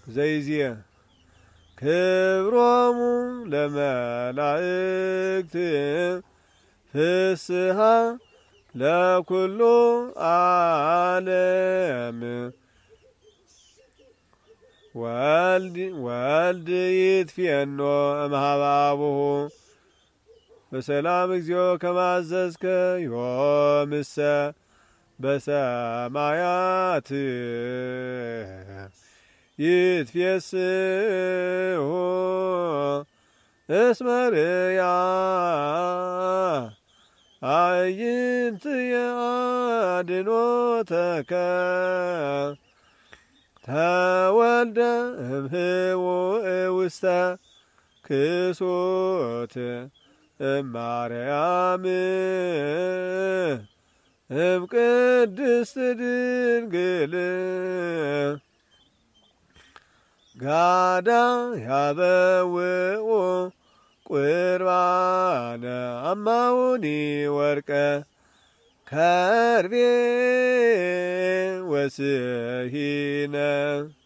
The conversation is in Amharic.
ዘይዝየ ክብሮሙ ለመላእክት ፍስሃ ለኩሉ ዓለም ወልድ ይትፌኖ እምኀበ አቡሁ በሰላም እግዚኦ ከማዘዝከ ዮምሰ በሰማያት ይትፌስሑ እስመ ርእያ አዕይንትየ አድኅኖተከ ተወልደ እምኅቡእ ውስተ ክሱት እማርያም እምቅድስት ድንግል ጋዳ ያበውኡ ቁርባነ አማውኒ ወርቀ ከርቤ ወስሂነ